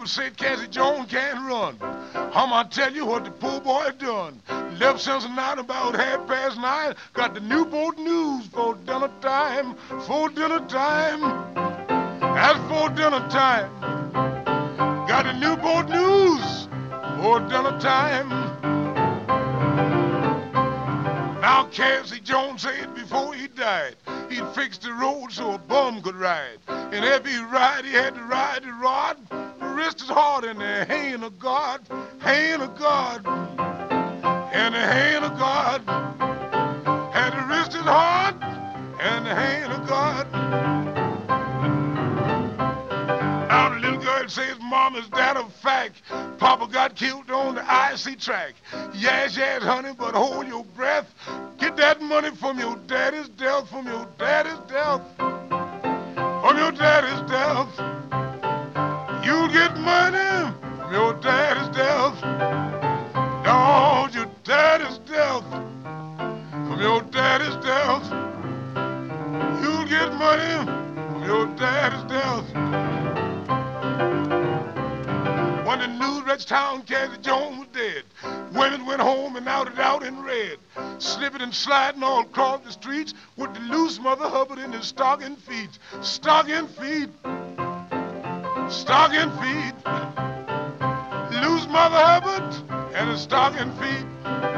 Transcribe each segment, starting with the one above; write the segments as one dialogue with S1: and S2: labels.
S1: People said Cassie Jones can't run. I'ma tell you what the poor boy done. Left Cincinnati about 9:30. Got the Newport News for dinner time. For dinner time. That's for dinner time. Got the Newport News for dinner time. Now Cassie Jones said before he died, he'd fix the road so a bum could ride. And if he ride, he had to ride the rod. Wrist is hard in the hand of God, hand of God, and the hand of God. And the wrist is hard, and the hand of God. Now the little girl says, Mom, is that a fact? Papa got killed on the IC track. Yes, yes, honey, but hold your breath. Get that money from your daddy's death, from your daddy's death, from your daddy's death. You get money from your daddy's death. No, your daddy's death, from your daddy's death. You get money from your daddy's death. When the news reached town, Cassie Jones was dead. Women went home and out in red, slipping and sliding all across the streets with the loose Mother Hubbard in his stocking feet. Stocking feet. Stocking feet. Loose Mother Hubbard and his stocking feet.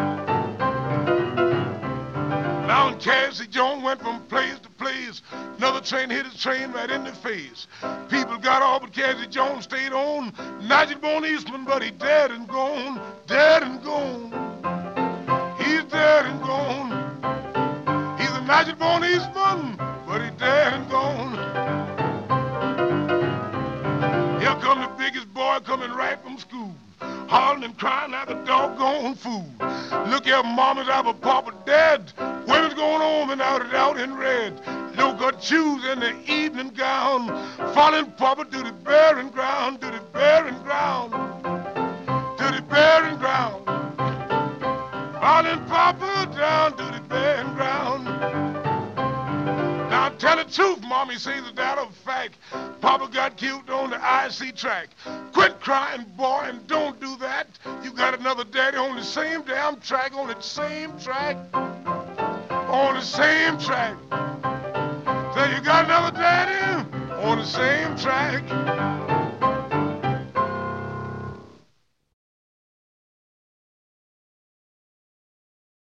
S1: Now Cassie Jones went from place to place. Another train hit his train right in the face. People got off, but Cassie Jones stayed on. Nigel Bone Eastman, but he dead and gone, dead and gone. He's dead and gone. He's a Nigel Bone Eastman, but he dead and gone. Here come the biggest boy coming right from school, hollering and crying like a doggone fool. Look here, mama's our papa dead. Women's going home and out in red. Little got shoes in the evening gown, following papa to the barren ground, to the barren ground, to the barren ground. Following papa down to the barren ground. Now tell the truth, mommy says it's that a fact. Papa got killed on the IC track. Quit crying, boy, and don't do that. You got another daddy on the same damn track, on the same track, on the same track. So you got another daddy on the same track.